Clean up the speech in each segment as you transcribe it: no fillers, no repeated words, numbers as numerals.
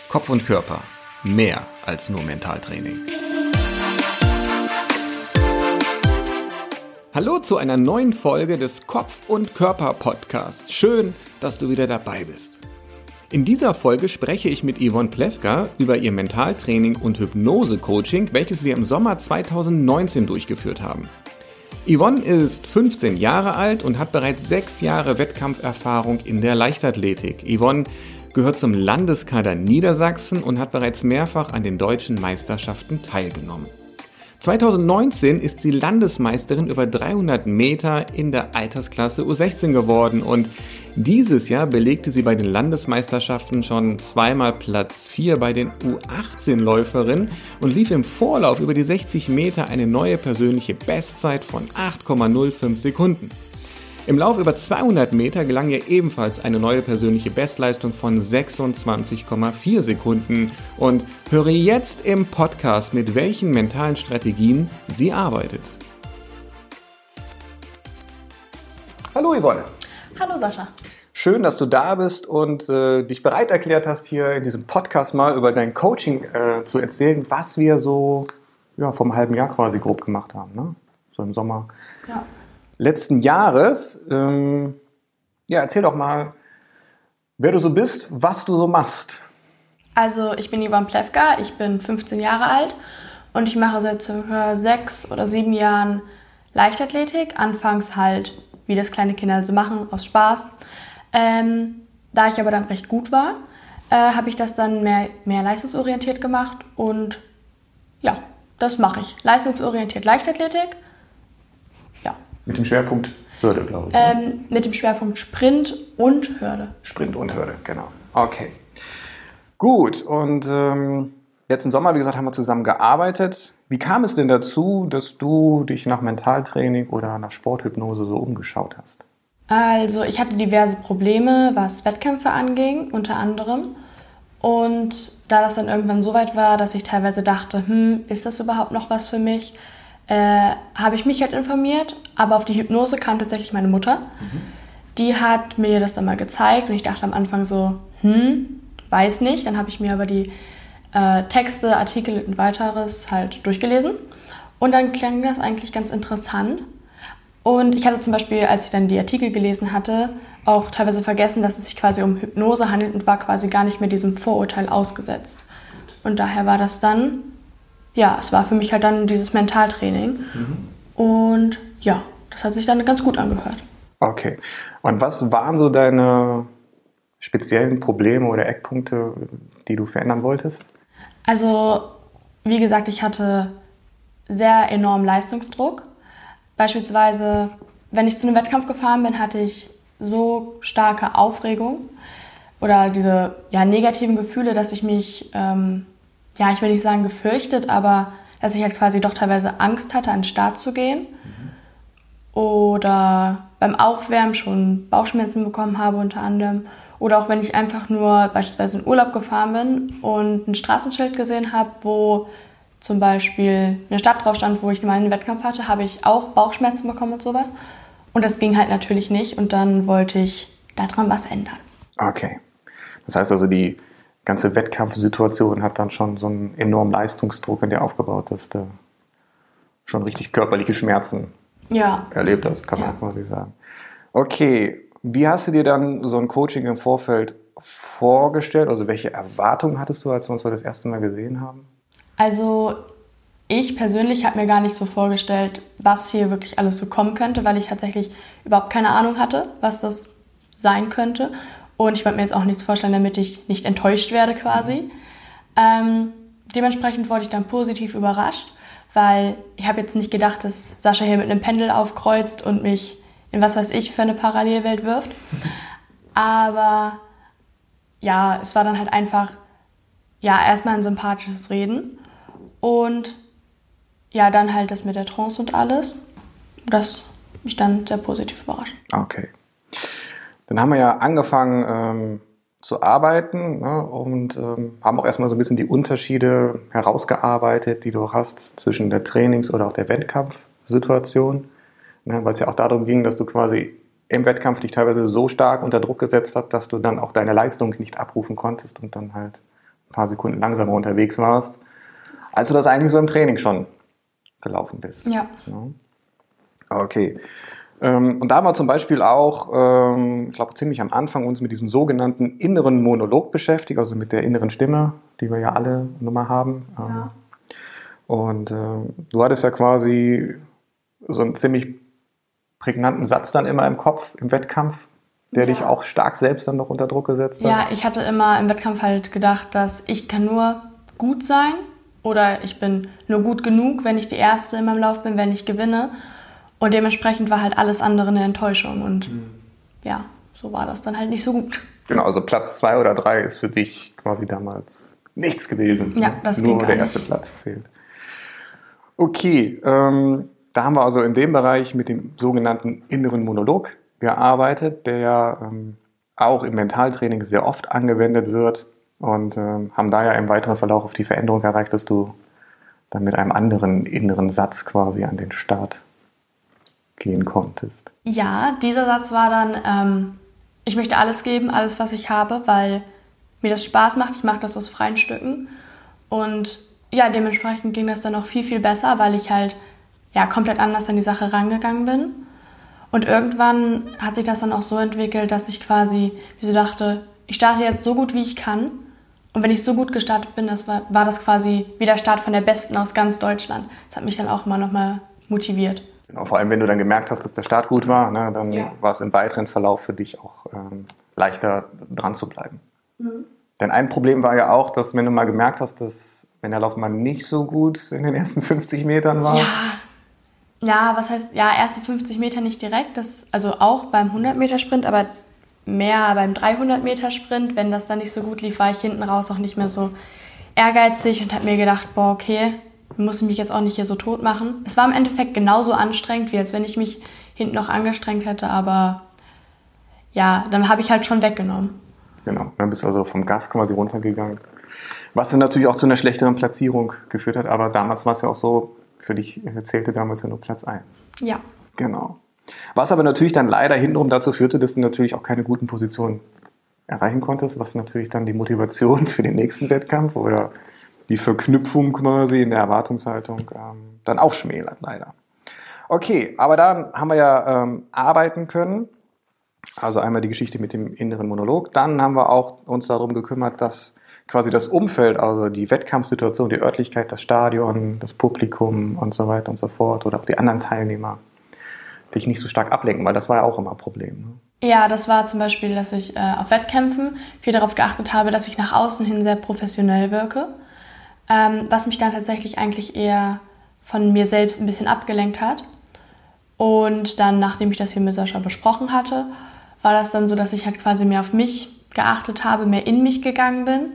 Kopf und Körper. Mehr als nur Mentaltraining. Hallo zu einer neuen Folge des Kopf und Körper Podcasts. Schön, dass du wieder dabei bist. In dieser Folge spreche ich mit Yvonne Plewka über ihr Mentaltraining und Hypnose-Coaching, welches wir im Sommer 2019 durchgeführt haben. Yvonne ist 15 Jahre alt und hat bereits 6 Jahre Wettkampferfahrung in der Leichtathletik. Yvonne gehört zum Landeskader Niedersachsen und hat bereits mehrfach an den deutschen Meisterschaften teilgenommen. 2019 ist sie Landesmeisterin über 300 Meter in der Altersklasse U16 geworden und dieses Jahr belegte sie bei den Landesmeisterschaften schon zweimal Platz 4 bei den U18-Läuferinnen und lief im Vorlauf über die 60 Meter eine neue persönliche Bestzeit von 8,05 Sekunden. Im Lauf über 200 Meter gelang ihr ebenfalls eine neue persönliche Bestleistung von 26,4 Sekunden. Und höre jetzt im Podcast, mit welchen mentalen Strategien sie arbeitet. Hallo Yvonne. Hallo Sascha. Schön, dass du da bist und dich bereit erklärt hast, hier in diesem Podcast mal über dein Coaching zu erzählen, was wir so vom halben Jahr quasi grob gemacht haben, ne? So im Sommer. Ja. Letzten Jahres. Erzähl doch mal, wer du so bist, was du so machst. Also ich bin Yvonne Plewka, ich bin 15 Jahre alt und ich mache seit ca. 6 oder 7 Jahren Leichtathletik. Anfangs halt, wie das kleine Kinder so machen, aus Spaß. Da ich aber dann recht gut war, habe ich das dann mehr leistungsorientiert gemacht und ja, das mache ich. Leistungsorientiert Leichtathletik. Mit dem Schwerpunkt Hürde, glaube ich. Mit dem Schwerpunkt Sprint und Hürde. Sprint und Hürde, genau. Okay. Gut, und letzten Sommer, wie gesagt, haben wir zusammen gearbeitet. Wie kam es denn dazu, dass du dich nach Mentaltraining oder nach Sporthypnose so umgeschaut hast? Also ich hatte diverse Probleme, was Wettkämpfe anging, unter anderem. Und da das dann irgendwann so weit war, dass ich teilweise dachte, ist das überhaupt noch was für mich? Habe ich mich halt informiert, aber auf die Hypnose kam tatsächlich meine Mutter. Die hat mir das dann mal gezeigt und ich dachte am Anfang so, weiß nicht. Dann habe ich mir aber die Texte, Artikel und weiteres halt durchgelesen und dann klang das eigentlich ganz interessant. Und ich hatte zum Beispiel, als ich dann die Artikel gelesen hatte, auch teilweise vergessen, dass es sich quasi um Hypnose handelt und war quasi gar nicht mehr diesem Vorurteil ausgesetzt. Und daher war das dann... Ja, es war für mich halt dann dieses Mentaltraining. Und ja, das hat sich dann ganz gut angehört. Okay. Und was waren so deine speziellen Probleme oder Eckpunkte, die du verändern wolltest? Also, wie gesagt, ich hatte sehr enormen Leistungsdruck. Beispielsweise, wenn ich zu einem Wettkampf gefahren bin, hatte ich so starke Aufregung oder diese negativen Gefühle, dass ich mich... ich will nicht sagen gefürchtet, aber dass ich halt quasi doch teilweise Angst hatte, an den Start zu gehen. Oder beim Aufwärmen schon Bauchschmerzen bekommen habe unter anderem. Oder auch wenn ich einfach nur beispielsweise in Urlaub gefahren bin und ein Straßenschild gesehen habe, wo zum Beispiel eine Stadt drauf stand, wo ich mal einen Wettkampf hatte, habe ich auch Bauchschmerzen bekommen und sowas. Und das ging halt natürlich nicht und dann wollte ich daran was ändern. Okay. Das heißt also, die ganze Wettkampfsituation hat dann schon so einen enormen Leistungsdruck in dir aufgebaut, dass du schon richtig körperliche Schmerzen erlebt hast, kann man quasi sagen. Okay, wie hast du dir dann so ein Coaching im Vorfeld vorgestellt? Also welche Erwartungen hattest du, als wir uns das erste Mal gesehen haben? Also ich persönlich habe mir gar nicht so vorgestellt, was hier wirklich alles so kommen könnte, weil ich tatsächlich überhaupt keine Ahnung hatte, was das sein könnte. Und ich wollte mir jetzt auch nichts vorstellen, damit ich nicht enttäuscht werde quasi. Dementsprechend wurde ich dann positiv überrascht, weil ich habe jetzt nicht gedacht, dass Sascha hier mit einem Pendel aufkreuzt und mich in was weiß ich für eine Parallelwelt wirft. Aber ja, es war dann halt einfach erstmal ein sympathisches Reden und dann halt das mit der Trance und alles. Das mich dann sehr positiv überrascht. Okay. Dann haben wir ja angefangen zu arbeiten, ne, und haben auch erstmal so ein bisschen die Unterschiede herausgearbeitet, die du hast zwischen der Trainings- oder auch der Wettkampfsituation. Ne, weil es ja auch darum ging, dass du quasi im Wettkampf dich teilweise so stark unter Druck gesetzt hast, dass du dann auch deine Leistung nicht abrufen konntest und dann halt ein paar Sekunden langsamer unterwegs warst, als du das eigentlich so im Training schon gelaufen bist. Ja. Okay. Und da haben wir zum Beispiel auch, ich glaube ziemlich am Anfang uns mit diesem sogenannten inneren Monolog beschäftigt, also mit der inneren Stimme, die wir ja alle nun mal haben. Ja. Und du hattest ja quasi so einen ziemlich prägnanten Satz dann immer im Kopf, im Wettkampf, der dich auch stark selbst dann noch unter Druck gesetzt hat. Ja, ich hatte immer im Wettkampf halt gedacht, dass ich kann nur gut sein oder ich bin nur gut genug, wenn ich die Erste in meinem Lauf bin, wenn ich gewinne. Und dementsprechend war halt alles andere eine Enttäuschung. Und ja, so war das dann halt nicht so gut. Genau, also Platz 2 oder 3 ist für dich quasi damals nichts gewesen. Ja, das nur ging gar der erste nicht. Platz zählt. Okay, da haben wir also in dem Bereich mit dem sogenannten inneren Monolog gearbeitet, der ja auch im Mentaltraining sehr oft angewendet wird und haben da ja im weiteren Verlauf auf die Veränderung erreicht, dass du dann mit einem anderen inneren Satz quasi an den Start gehen konntest. Ja, dieser Satz war dann, ich möchte alles geben, alles, was ich habe, weil mir das Spaß macht. Ich mache das aus freien Stücken. Und ja, dementsprechend ging das dann auch viel, viel besser, weil ich halt ja komplett anders an die Sache rangegangen bin. Und irgendwann hat sich das dann auch so entwickelt, dass ich quasi wie so dachte, ich starte jetzt so gut, wie ich kann. Und wenn ich so gut gestartet bin, war das quasi wie der Start von der Besten aus ganz Deutschland. Das hat mich dann auch immer nochmal motiviert. Genau, vor allem, wenn du dann gemerkt hast, dass der Start gut war, ne, dann war es im weiteren Verlauf für dich auch leichter dran zu bleiben. Denn ein Problem war ja auch, dass wenn du mal gemerkt hast, dass wenn der Lauf mal nicht so gut in den ersten 50 Metern war. Ja, was heißt, ja, erste 50 Meter nicht direkt, also auch beim 100-Meter-Sprint, aber mehr beim 300-Meter-Sprint. Wenn das dann nicht so gut lief, war ich hinten raus auch nicht mehr so ehrgeizig und habe mir gedacht, boah, okay, muss ich mich jetzt auch nicht hier so tot machen. Es war im Endeffekt genauso anstrengend, wie als wenn ich mich hinten noch angestrengt hätte, aber ja, dann habe ich halt schon weggenommen. Genau, dann bist du also vom Gas quasi runtergegangen. Was dann natürlich auch zu einer schlechteren Platzierung geführt hat, aber damals war es ja auch so, für dich zählte damals ja nur Platz 1. Ja. Genau. Was aber natürlich dann leider hintenrum dazu führte, dass du natürlich auch keine guten Positionen erreichen konntest, was natürlich dann die Motivation für den nächsten Wettkampf oder die Verknüpfung quasi in der Erwartungshaltung dann auch schmälert, leider. Okay, aber dann haben wir ja arbeiten können. Also einmal die Geschichte mit dem inneren Monolog. Dann haben wir auch uns darum gekümmert, dass quasi das Umfeld, also die Wettkampfsituation, die Örtlichkeit, das Stadion, das Publikum und so weiter und so fort oder auch die anderen Teilnehmer dich nicht so stark ablenken, weil das war ja auch immer ein Problem. Ne? Ja, das war zum Beispiel, dass ich auf Wettkämpfen viel darauf geachtet habe, dass ich nach außen hin sehr professionell wirke, was mich dann tatsächlich eigentlich eher von mir selbst ein bisschen abgelenkt hat. Und dann, nachdem ich das hier mit Sascha besprochen hatte, war das dann so, dass ich halt quasi mehr auf mich geachtet habe, mehr in mich gegangen bin,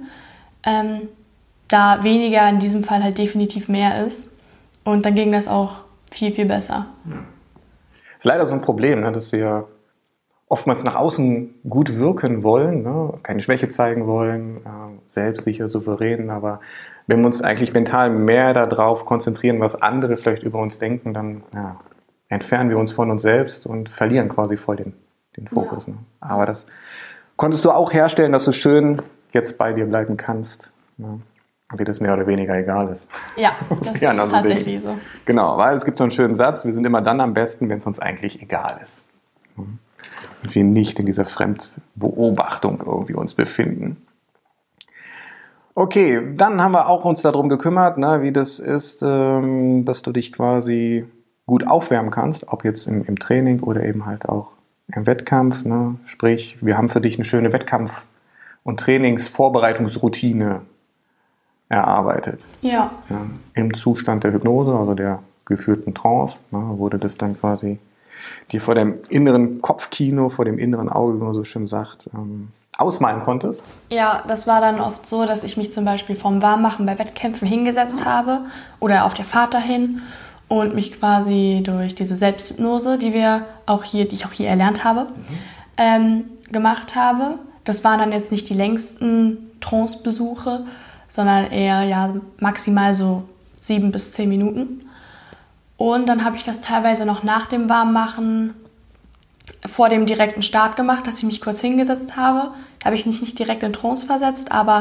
da weniger in diesem Fall halt definitiv mehr ist. Und dann ging das auch viel, viel besser. Ja. Ist leider so ein Problem, ne, dass wir oftmals nach außen gut wirken wollen, ne, keine Schwäche zeigen wollen, selbstsicher, souverän, aber wenn wir uns eigentlich mental mehr darauf konzentrieren, was andere vielleicht über uns denken, dann entfernen wir uns von uns selbst und verlieren quasi voll den Fokus. Ja. Ne? Aber das konntest du auch herstellen, dass du schön jetzt bei dir bleiben kannst. Ne? Und dir das mehr oder weniger egal ist. Ja, das ist tatsächlich so. Genau, weil es gibt so einen schönen Satz, wir sind immer dann am besten, wenn es uns eigentlich egal ist. Und wir nicht in dieser Fremdbeobachtung irgendwie uns befinden. Okay, dann haben wir auch uns darum gekümmert, ne, wie das ist, dass du dich quasi gut aufwärmen kannst, ob jetzt im Training oder eben halt auch im Wettkampf. Ne? Sprich, wir haben für dich eine schöne Wettkampf- und Trainingsvorbereitungsroutine erarbeitet. Ja. Im Zustand der Hypnose, also der geführten Trance, ne, wurde das dann quasi dir vor dem inneren Kopfkino, vor dem inneren Auge, wie man so schön sagt, ausmalen konntest. Ja, das war dann oft so, dass ich mich zum Beispiel vorm Warmmachen bei Wettkämpfen hingesetzt habe oder auf der Fahrt dahin und mich quasi durch diese Selbsthypnose, die ich auch hier erlernt habe, gemacht habe. Das waren dann jetzt nicht die längsten Trance-Besuche, sondern eher maximal so 7 bis 10 Minuten. Und dann habe ich das teilweise noch nach dem Warmmachen vor dem direkten Start gemacht, dass ich mich kurz hingesetzt habe. Da habe ich mich nicht direkt in Trance versetzt, aber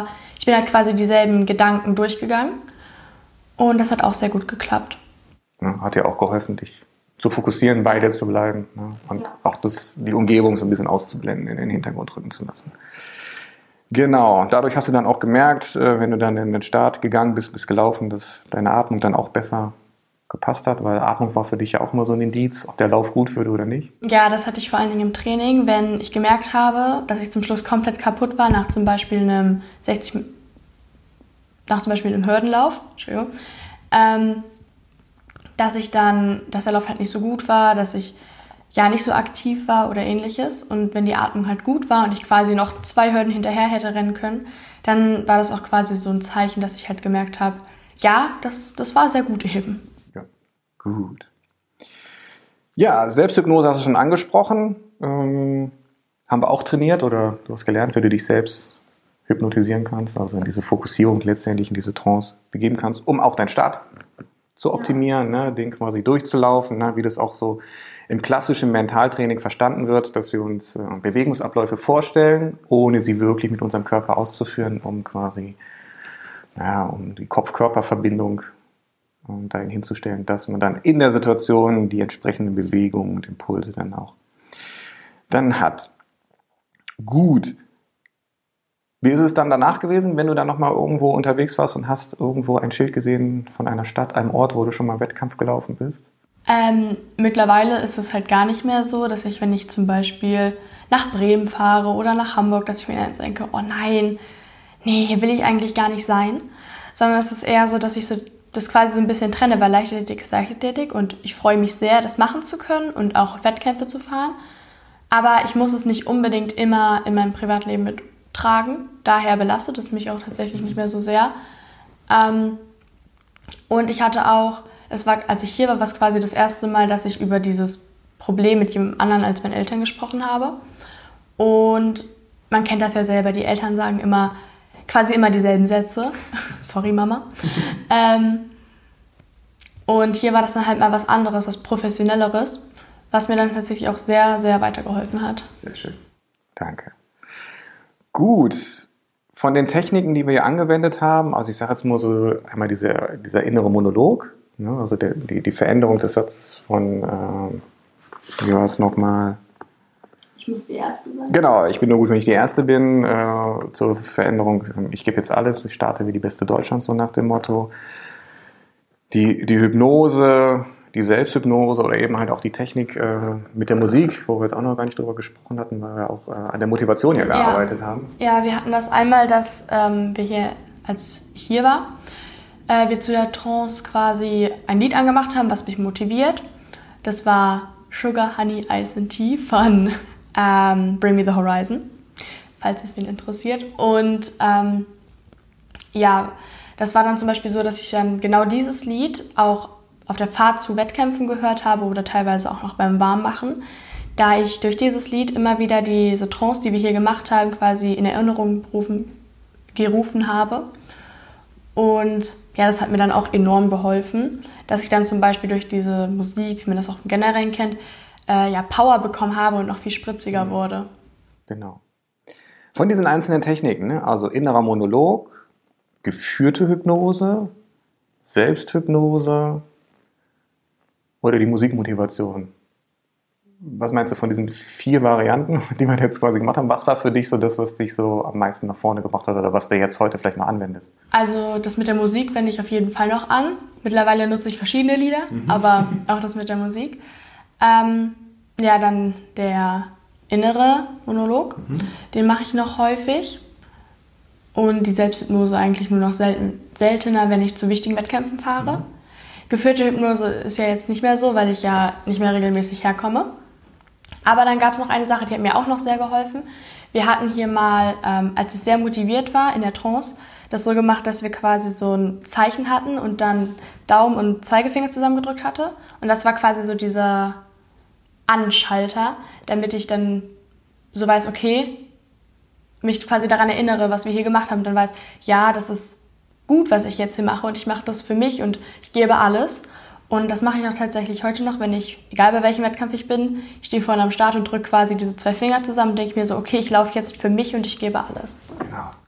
ich bin halt quasi dieselben Gedanken durchgegangen und das hat auch sehr gut geklappt. Ja, hat dir auch geholfen, dich zu fokussieren, bei dir zu bleiben, ne? Und auch die Umgebung so ein bisschen auszublenden, in den Hintergrund rücken zu lassen. Genau, dadurch hast du dann auch gemerkt, wenn du dann in den Start gegangen bist gelaufen, dass deine Atmung dann auch besser gepasst hat, weil Atmung war für dich ja auch immer so ein Indiz, ob der Lauf gut würde oder nicht. Ja, das hatte ich vor allen Dingen im Training, wenn ich gemerkt habe, dass ich zum Schluss komplett kaputt war, nach zum Beispiel einem Hürdenlauf, dass der Lauf halt nicht so gut war, dass ich ja nicht so aktiv war oder ähnliches. Und wenn die Atmung halt gut war und ich quasi noch 2 Hürden hinterher hätte rennen können, dann war das auch quasi so ein Zeichen, dass ich halt gemerkt habe, ja, das war sehr gut eben. Ja, gut. Ja, Selbsthypnose hast du schon angesprochen. Haben wir auch trainiert oder du hast gelernt, wie du dich selbst hypnotisieren kannst, also in diese Fokussierung letztendlich, in diese Trance begeben kannst, um auch deinen Start zu optimieren, ne, den quasi durchzulaufen, ne, wie das auch so im klassischen Mentaltraining verstanden wird, dass wir uns Bewegungsabläufe vorstellen, ohne sie wirklich mit unserem Körper auszuführen, um quasi, um die Kopf-Körper-Verbindung dahin hinzustellen, dass man dann in der Situation die entsprechenden Bewegungen und Impulse dann auch dann hat. Gut. Wie ist es dann danach gewesen, wenn du dann nochmal irgendwo unterwegs warst und hast irgendwo ein Schild gesehen von einer Stadt, einem Ort, wo du schon mal Wettkampf gelaufen bist? Mittlerweile ist es halt gar nicht mehr so, dass ich, wenn ich zum Beispiel nach Bremen fahre oder nach Hamburg, dass ich mir jetzt denke, oh nein, nee, hier will ich eigentlich gar nicht sein. Sondern es ist eher so, dass ich das quasi so ein bisschen trenne, weil Leichtathletik ist Leichtathletik und ich freue mich sehr, das machen zu können und auch Wettkämpfe zu fahren. Aber ich muss es nicht unbedingt immer in meinem Privatleben mittragen. Daher belastet es mich auch tatsächlich nicht mehr so sehr. Und ich hatte auch, als ich hier war, war es quasi das erste Mal, dass ich über dieses Problem mit jemand anderen als meinen Eltern gesprochen habe. Und man kennt das ja selber, die Eltern sagen quasi immer dieselben Sätze. Sorry, Mama. Und hier war das dann halt mal was anderes, was Professionelleres, was mir dann tatsächlich auch sehr, sehr weitergeholfen hat. Sehr schön. Danke. Gut. Von den Techniken, die wir hier angewendet haben, also ich sage jetzt mal so einmal dieser innere Monolog, ne, also die Veränderung des Satzes von, wie war es nochmal? Ich muss die Erste sein. Genau, ich bin nur gut, wenn ich die Erste bin. Zur Veränderung, ich gebe jetzt alles, ich starte wie die Beste Deutschlands, so nach dem Motto. Die Hypnose, die Selbsthypnose oder eben halt auch die Technik mit der Musik, wo wir jetzt auch noch gar nicht drüber gesprochen hatten, weil wir auch an der Motivation ja gearbeitet haben. Ja, wir hatten das einmal, dass wir hier, als ich hier war, wir zu der Trance quasi ein Lied angemacht haben, was mich motiviert. Das war Sugar, Honey, Ice and Tea von Bring Me the Horizon, falls es wen interessiert. Und das war dann zum Beispiel so, dass ich dann genau dieses Lied auch auf der Fahrt zu Wettkämpfen gehört habe oder teilweise auch noch beim Warmmachen, da ich durch dieses Lied immer wieder diese Trance, die wir hier gemacht haben, quasi in Erinnerung gerufen habe. Und ja, das hat mir dann auch enorm geholfen, dass ich dann zum Beispiel durch diese Musik, wie man das auch generell kennt, Power bekommen habe und noch viel spritziger wurde. Genau. Von diesen einzelnen Techniken, ne? Also innerer Monolog, geführte Hypnose, Selbsthypnose oder die Musikmotivation. Was meinst du von diesen 4 Varianten, die wir jetzt quasi gemacht haben? Was war für dich so das, was dich so am meisten nach vorne gebracht hat oder was du jetzt heute vielleicht noch anwendest? Also das mit der Musik wende ich auf jeden Fall noch an. Mittlerweile nutze ich verschiedene Lieder, aber auch das mit der Musik. Dann der innere Monolog, den mache ich noch häufig. Und die Selbsthypnose eigentlich nur noch seltener, wenn ich zu wichtigen Wettkämpfen fahre. Geführte Hypnose ist ja jetzt nicht mehr so, weil ich ja nicht mehr regelmäßig herkomme. Aber dann gab es noch eine Sache, die hat mir auch noch sehr geholfen. Wir hatten hier mal, als ich sehr motiviert war in der Trance, das so gemacht, dass wir quasi so ein Zeichen hatten und dann Daumen und Zeigefinger zusammengedrückt hatte. Und das war quasi so dieser Anschalter, damit ich dann so weiß, okay, mich quasi daran erinnere, was wir hier gemacht haben. Und dann weiß, ja, das ist gut, was ich jetzt hier mache und ich mache das für mich und ich gebe alles. Und das mache ich auch tatsächlich heute noch, wenn ich, egal bei welchem Wettkampf ich bin, ich stehe vorne am Start und drücke quasi diese 2 Finger zusammen und denke mir so, okay, ich laufe jetzt für mich und ich gebe alles. Genau.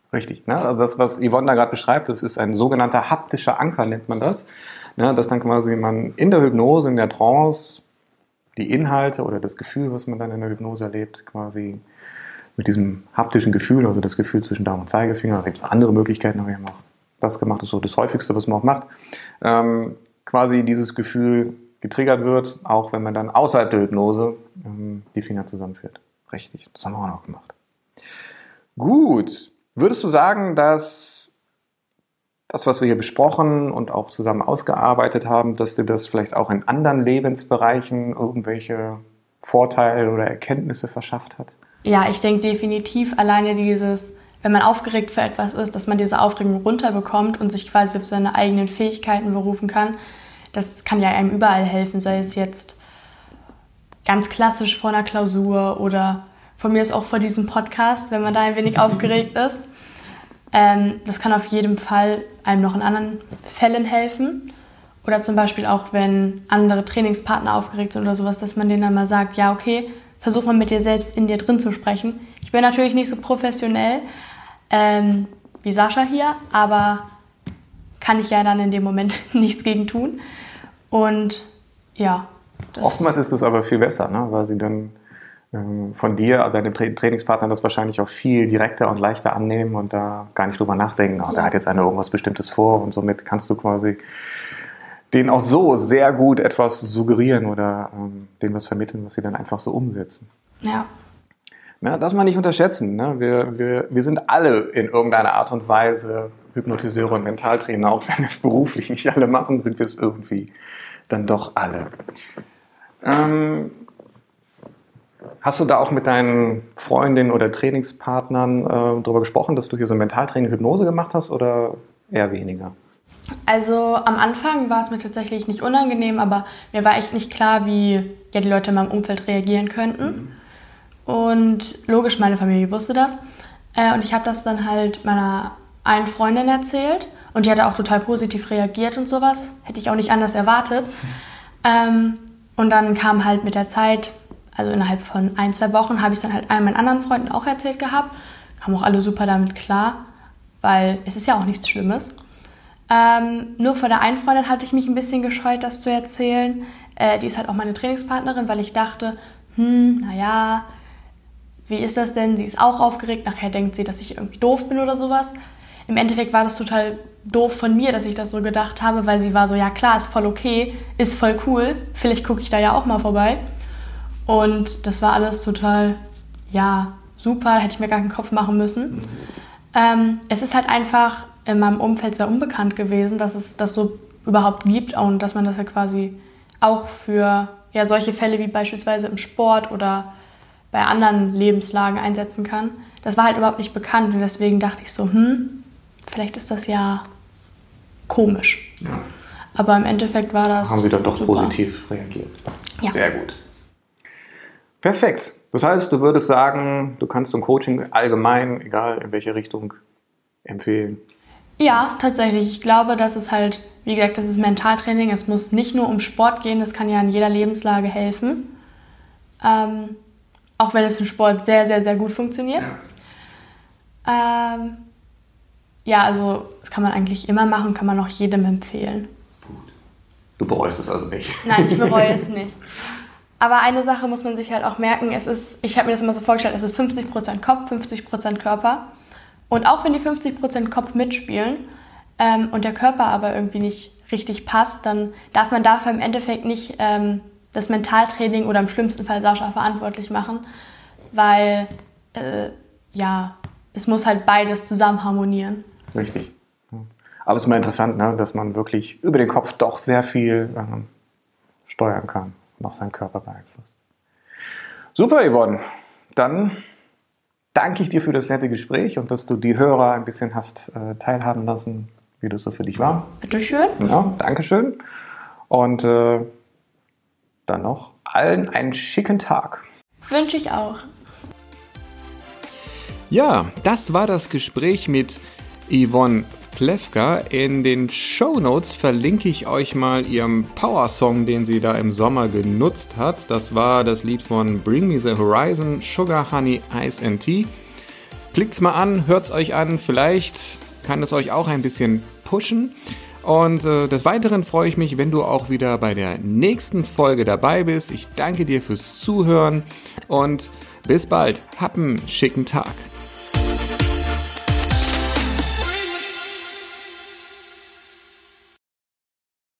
Richtig. Ne? Also das, was Yvonne da gerade beschreibt, das ist ein sogenannter haptischer Anker, nennt man das. Ne? Dass dann quasi man in der Hypnose, in der Trance, die Inhalte oder das Gefühl, was man dann in der Hypnose erlebt, quasi mit diesem haptischen Gefühl, also das Gefühl zwischen Daumen und Zeigefinger, da gibt es andere Möglichkeiten, aber wir haben auch das gemacht, das ist so das Häufigste, was man auch macht, quasi dieses Gefühl getriggert wird, auch wenn man dann außerhalb der Hypnose die Finger zusammenführt. Richtig, das haben wir auch noch gemacht. Gut, würdest du sagen, dass das, was wir hier besprochen und auch zusammen ausgearbeitet haben, dass dir das vielleicht auch in anderen Lebensbereichen irgendwelche Vorteile oder Erkenntnisse verschafft hat? Ja, ich denke definitiv alleine dieses, wenn man aufgeregt für etwas ist, dass man diese Aufregung runterbekommt und sich quasi auf seine eigenen Fähigkeiten berufen kann. Das kann ja einem überall helfen, sei es jetzt ganz klassisch vor einer Klausur oder von mir ist auch vor diesem Podcast, wenn man da ein wenig aufgeregt ist. Das kann auf jeden Fall einem noch in anderen Fällen helfen. Oder zum Beispiel auch, wenn andere Trainingspartner aufgeregt sind oder sowas, dass man denen dann mal sagt, ja okay, versuch mal mit dir selbst in dir drin zu sprechen. Ich bin natürlich nicht so professionell wie Sascha hier, aber kann ich ja dann in dem Moment nichts gegen tun. Und ja. Oftmals ist es aber viel besser, ne? Weil sie dann von dir, deine Trainingspartner, das wahrscheinlich auch viel direkter und leichter annehmen und da gar nicht drüber nachdenken, da hat jetzt einer irgendwas Bestimmtes vor und somit kannst du quasi denen auch so sehr gut etwas suggerieren oder denen was vermitteln, was sie dann einfach so umsetzen. Ja. Na, das mal nicht unterschätzen. Ne? Wir sind alle in irgendeiner Art und Weise Hypnotiseure und Mentaltrainer, auch wenn wir es beruflich nicht alle machen, sind wir es irgendwie dann doch alle. Hast du da auch mit deinen Freundinnen oder Trainingspartnern darüber gesprochen, dass du hier so Mentaltraining, Hypnose gemacht hast oder eher weniger? Also am Anfang war es mir tatsächlich nicht unangenehm, aber mir war echt nicht klar, wie ja, die Leute in meinem Umfeld reagieren könnten. Und logisch, meine Familie wusste das. Und ich habe das dann halt meiner einen Freundin erzählt und die hatte auch total positiv reagiert und sowas. Hätte ich auch nicht anders erwartet. Und dann kam halt mit der Zeit, also innerhalb von 1-2 Wochen, habe ich es dann halt allen meinen anderen Freunden auch erzählt gehabt. Kamen auch alle super damit klar, weil es ist ja auch nichts Schlimmes. Nur vor der einen Freundin hatte ich mich ein bisschen gescheut, das zu erzählen. Die ist halt auch meine Trainingspartnerin, weil ich dachte, naja, wie ist das denn? Sie ist auch aufgeregt, nachher denkt sie, dass ich irgendwie doof bin oder sowas. Im Endeffekt war das total doof von mir, dass ich das so gedacht habe, weil sie war so, ja klar, ist voll okay, ist voll cool, vielleicht gucke ich da ja auch mal vorbei. Und das war alles total, ja, super, hätte ich mir gar keinen Kopf machen müssen. Es ist halt einfach in meinem Umfeld sehr unbekannt gewesen, dass es das so überhaupt gibt und dass man das ja quasi auch für ja, solche Fälle wie beispielsweise im Sport oder bei anderen Lebenslagen einsetzen kann. Das war halt überhaupt nicht bekannt und deswegen dachte ich so, vielleicht ist das ja komisch. Ja. Aber im Endeffekt war das haben sie dann doch super. Positiv reagiert. Ja. Sehr gut. Perfekt. Das heißt, du würdest sagen, du kannst so ein Coaching allgemein, egal in welche Richtung, empfehlen? Ja, tatsächlich. Ich glaube, das ist halt, wie gesagt, das ist Mentaltraining. Es muss nicht nur um Sport gehen, das kann ja in jeder Lebenslage helfen. Auch wenn es im Sport sehr, sehr, sehr gut funktioniert. Ja, also das kann man eigentlich immer machen, kann man auch jedem empfehlen. Gut. Du bereust es also nicht? Nein, ich bereue es nicht. Aber eine Sache muss man sich halt auch merken, ich habe mir das immer so vorgestellt, es ist 50% Kopf, 50% Körper. Und auch wenn die 50% Kopf mitspielen und der Körper aber irgendwie nicht richtig passt, dann darf man dafür im Endeffekt nicht das Mentaltraining oder im schlimmsten Fall Sascha verantwortlich machen, weil es muss halt beides zusammen harmonieren. Richtig. Aber es ist mal interessant, ne, dass man wirklich über den Kopf doch sehr viel steuern kann und auch seinen Körper beeinflusst. Super, Yvonne. Dann danke ich dir für das nette Gespräch und dass du die Hörer ein bisschen hast teilhaben lassen, wie das so für dich war. Bitteschön. Ja, Dankeschön. Und dann noch allen einen schicken Tag. Wünsche ich auch. Ja, das war das Gespräch mit Yvonne Plewka. In den Shownotes verlinke ich euch mal ihren Power-Song, den sie da im Sommer genutzt hat. Das war das Lied von Bring Me the Horizon, Sugar, Honey, Ice and Tea. Klickt's mal an, hört's euch an, vielleicht kann es euch auch ein bisschen pushen. Und des Weiteren freue ich mich, wenn du auch wieder bei der nächsten Folge dabei bist. Ich danke dir fürs Zuhören und bis bald. Hab einen schicken Tag.